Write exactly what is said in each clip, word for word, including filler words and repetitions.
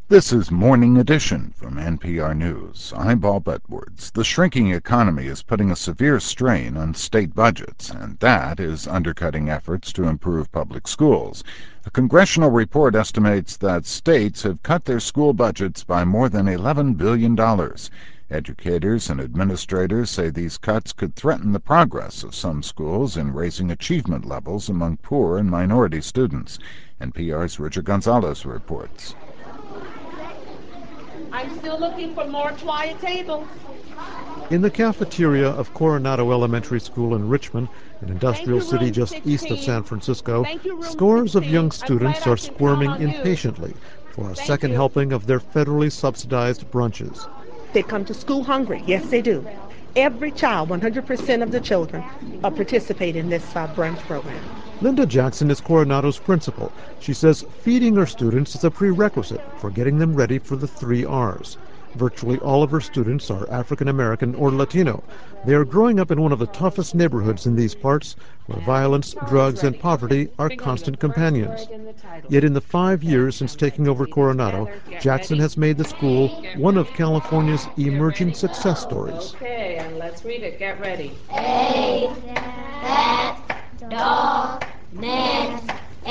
This is Morning Edition from N P R News. I'm Bob Edwards. The shrinking economy is putting a severe strain on state budgets, and that is undercutting efforts to improve public schools. A congressional report estimates that states have cut their school budgets by more than eleven billion dollars. Educators and administrators say these cuts could threaten the progress of some schools in raising achievement levels among poor and minority students. N P R's Richard Gonzalez reports. I'm still looking for more quiet tables. In the cafeteria of Coronado Elementary School in Richmond, an industrial you, city just sixteen. East of San Francisco, you, scores sixteen. Of young students right are squirming impatiently for a Thank second you. helping of their federally subsidized brunches. They come to school hungry. Yes, they do. Every child, one hundred percent of the children, uh, participate in this uh, brunch program. Linda Jackson is Coronado's principal. She says feeding her students is a prerequisite for getting them ready for the three R's. Virtually all of her students are African American or Latino. They are growing up in one of the toughest neighborhoods in these parts, where violence, drugs, and poverty are constant companions. Yet in the five years since taking over Coronado, Jackson has made the school one of California's emerging success stories. Okay, and let's read it. Get ready. A, that, dog, next,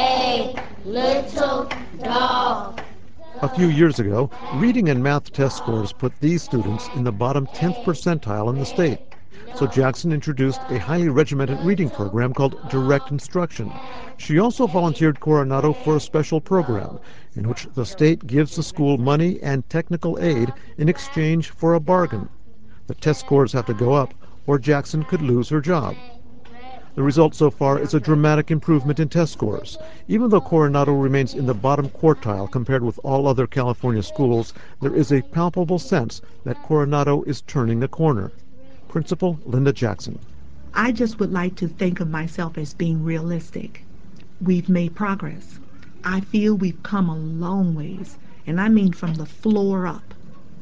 a little dog. A few years ago, reading and math test scores put these students in the bottom tenth percentile in the state. So Jackson introduced a highly regimented reading program called Direct Instruction. She also volunteered Coronado for a special program in which the state gives the school money and technical aid in exchange for a bargain. The test scores have to go up, or Jackson could lose her job. The result so far is a dramatic improvement in test scores. Even though Coronado remains in the bottom quartile compared with all other California schools, there is a palpable sense that Coronado is turning a corner. Principal Linda Jackson. I just would like to think of myself as being realistic. We've made progress. I feel we've come a long ways, and I mean from the floor up.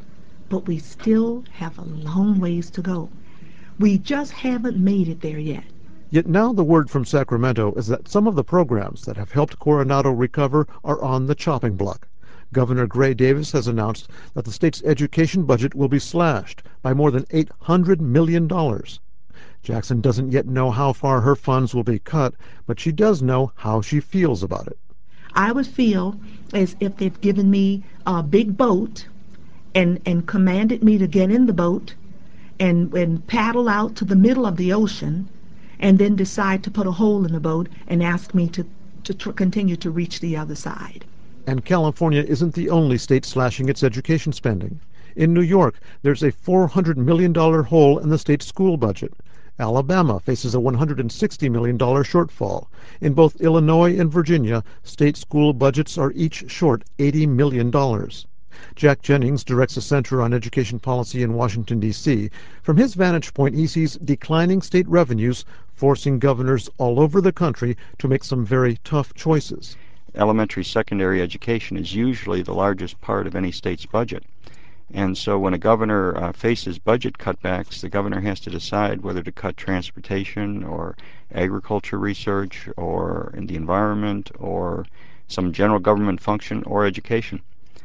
But we still have a long ways to go. We just haven't made it there yet. Yet now the word from Sacramento is that some of the programs that have helped Coronado recover are on the chopping block. Governor Gray Davis has announced that the state's education budget will be slashed by more than eight hundred million dollars. Jackson doesn't yet know how far her funds will be cut, but she does know how she feels about it. I would feel as if they've given me a big boat and, and commanded me to get in the boat and, and paddle out to the middle of the ocean, and then decide to put a hole in the boat and ask me to, to tr- continue to reach the other side. And California isn't the only state slashing its education spending. In New York, there's a four hundred million dollars hole in the state school budget. Alabama faces a one hundred sixty million dollars shortfall. In both Illinois and Virginia, state school budgets are each short eighty million dollars. Jack Jennings directs a Center on Education Policy in Washington, D C From his vantage point, he sees declining state revenues forcing governors all over the country to make some very tough choices. Elementary secondary education is usually the largest part of any state's budget. And so when a governor uh, faces budget cutbacks, the governor has to decide whether to cut transportation or agriculture research or in the environment or some general government function or education.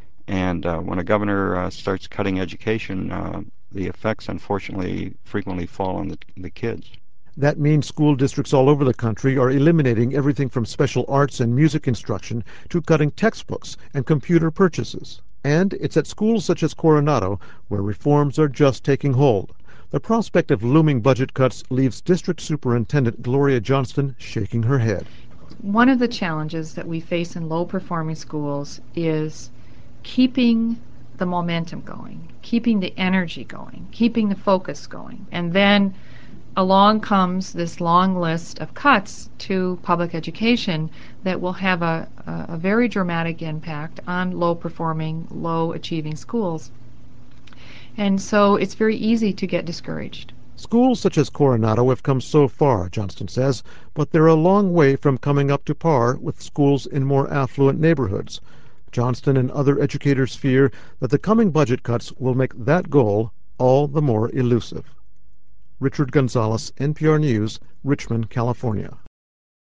And uh, when a governor uh, starts cutting education, uh, the effects, unfortunately, frequently fall on the, the kids. That means school districts all over the country are eliminating everything from special arts and music instruction to cutting textbooks and computer purchases. And it's at schools such as Coronado where reforms are just taking hold. The prospect of looming budget cuts leaves District Superintendent Gloria Johnston shaking her head. One of the challenges that we face in low-performing schools is keeping the momentum going, keeping the energy going, keeping the focus going. And then along comes this long list of cuts to public education that will have a, a, a very dramatic impact on low-performing, low-achieving schools. And so it's very easy to get discouraged. Schools such as Coronado have come so far, Johnston says, but they're a long way from coming up to par with schools in more affluent neighborhoods. Johnston and other educators fear that the coming budget cuts will make that goal all the more elusive. Richard Gonzalez, N P R News, Richmond, California.